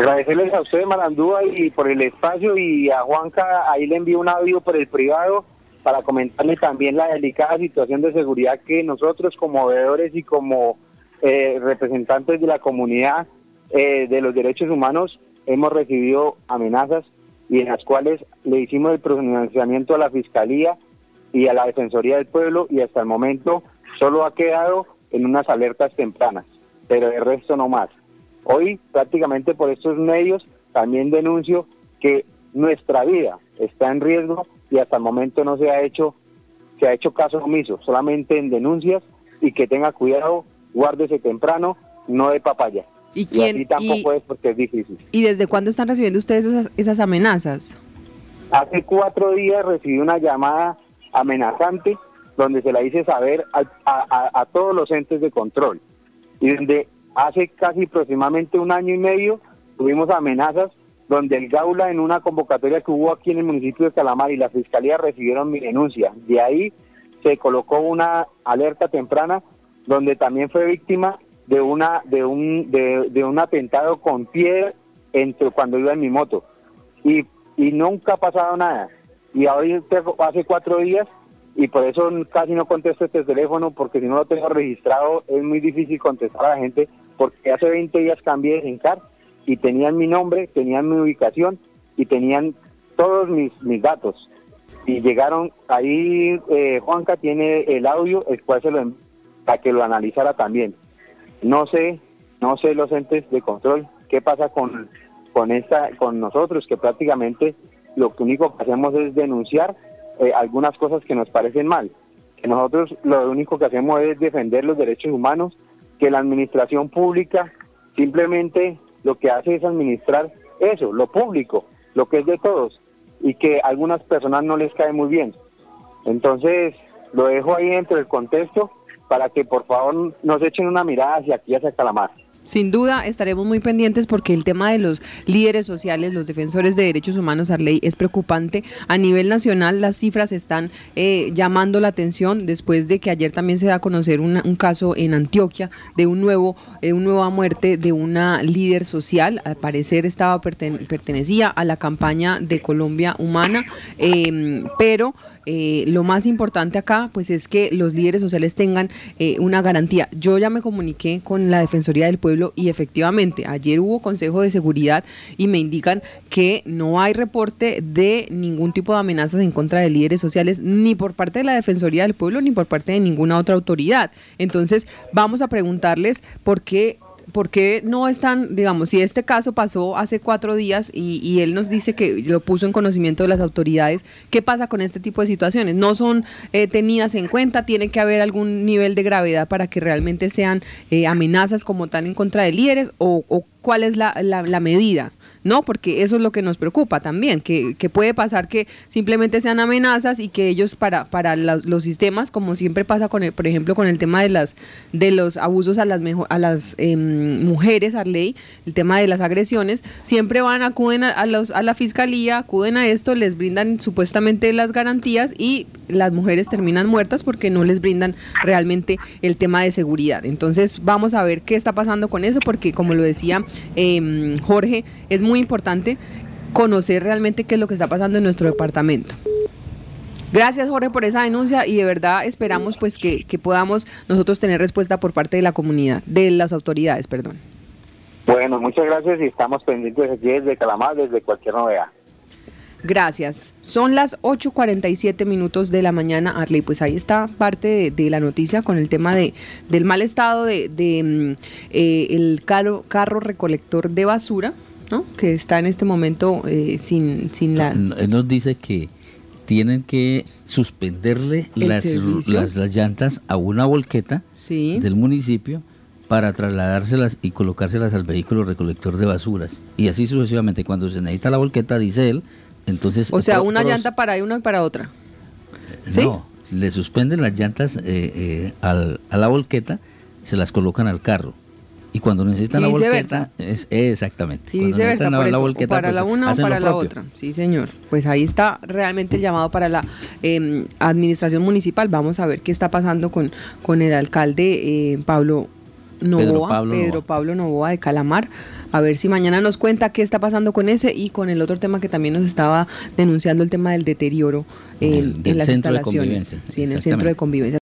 Agradecerles a ustedes, Marandúa, y por el espacio, y a Juanca, ahí le envío un audio por el privado para comentarle también la delicada situación de seguridad que nosotros como veedores y como representantes de la comunidad de los derechos humanos hemos recibido amenazas y en las cuales le hicimos el pronunciamiento a la Fiscalía y a la Defensoría del Pueblo, y hasta el momento solo ha quedado en unas alertas tempranas, pero de resto no más. Hoy prácticamente por estos medios también denuncio que nuestra vida está en riesgo y hasta el momento no se ha hecho caso omiso, solamente en denuncias, y que tenga cuidado, guárdese temprano, no de papaya. ¿Y quién? Y tampoco es porque es difícil. ¿Y desde cuándo están recibiendo ustedes esas amenazas? Hace 4 días recibí una llamada amenazante donde se la hice saber a todos los entes de control, y donde hace casi aproximadamente 1 año y medio tuvimos amenazas donde el Gaula, en una convocatoria que hubo aquí en el municipio de Calamar, y la Fiscalía recibieron mi denuncia. De ahí se colocó una alerta temprana donde también fue víctima de un atentado con piedra cuando iba en mi moto, y nunca ha pasado nada. Y ahora hace 4 días, y por eso casi no contesto este teléfono, porque si no lo tengo registrado es muy difícil contestar a la gente, porque hace 20 días cambié de SINCAR y tenían mi nombre, tenían mi ubicación y tenían todos mis datos. Y llegaron ahí, Juanca tiene el audio, el cual se lo envió para que lo analizara también. No sé los entes de control qué pasa con nosotros, que prácticamente lo único que hacemos es denunciar algunas cosas que nos parecen mal, que nosotros lo único que hacemos es defender los derechos humanos, que la administración pública simplemente lo que hace es administrar eso, lo público, lo que es de todos, y que a algunas personas no les cae muy bien. Entonces lo dejo ahí dentro del contexto para que por favor nos echen una mirada hacia aquí, hacia Calamar. Sin duda estaremos muy pendientes, porque el tema de los líderes sociales, los defensores de derechos humanos, Arley, es preocupante. A nivel nacional las cifras están llamando la atención después de que ayer también se da a conocer un caso en Antioquia de una nueva muerte de una líder social. Al parecer pertenecía a la campaña de Colombia Humana, pero lo más importante acá pues es que los líderes sociales tengan una garantía. Yo ya me comuniqué con la Defensoría del Pueblo y efectivamente ayer hubo Consejo de Seguridad y me indican que no hay reporte de ningún tipo de amenazas en contra de líderes sociales, ni por parte de la Defensoría del Pueblo ni por parte de ninguna otra autoridad. Entonces vamos a preguntarles por qué no están, digamos, si este caso pasó hace 4 días y él nos dice que lo puso en conocimiento de las autoridades, ¿qué pasa con este tipo de situaciones? ¿No son tenidas en cuenta? ¿Tiene que haber algún nivel de gravedad para que realmente sean amenazas como tal en contra de líderes? ¿O cuál es la medida? No, porque eso es lo que nos preocupa también, que puede pasar que simplemente sean amenazas y que ellos para los sistemas, como siempre pasa por ejemplo con el tema de los abusos a las mujeres, Arley, el tema de las agresiones, siempre acuden a la fiscalía, acuden a esto, les brindan supuestamente las garantías y las mujeres terminan muertas porque no les brindan realmente el tema de seguridad. Entonces vamos a ver qué está pasando con eso, porque como lo decía Jorge, es muy importante conocer realmente qué es lo que está pasando en nuestro departamento. Gracias, Jorge, por esa denuncia, y de verdad esperamos pues que podamos nosotros tener respuesta por parte de la comunidad, de las autoridades, perdón. Bueno, muchas gracias, y estamos pendientes aquí desde Calamar, desde cualquier novedad. Gracias. Son las 8:47 de la mañana, Arley. Pues ahí está parte de la noticia con el tema del mal estado de el carro recolector de basura, ¿no? Que está en este momento sin la... Él nos dice que tienen que suspenderle las llantas a una volqueta, ¿sí?, del municipio, para trasladárselas y colocárselas al vehículo recolector de basuras. Y así sucesivamente. Cuando se necesita la volqueta, dice él, entonces... O sea, una llanta para una y para otra. ¿Sí? No, le suspenden las llantas a la volqueta, se las colocan al carro. Y cuando necesitan la volqueta, exactamente. Y viceversa, por eso, volqueta, para pues, la una o para la otra. Sí, señor. Pues ahí está realmente el llamado para la administración municipal. Vamos a ver qué está pasando con el alcalde Pablo Novoa, Pedro Pablo Novoa de Calamar. A ver si mañana nos cuenta qué está pasando con ese y con el otro tema que también nos estaba denunciando, el tema del deterioro en las instalaciones. En el centro de convivencia.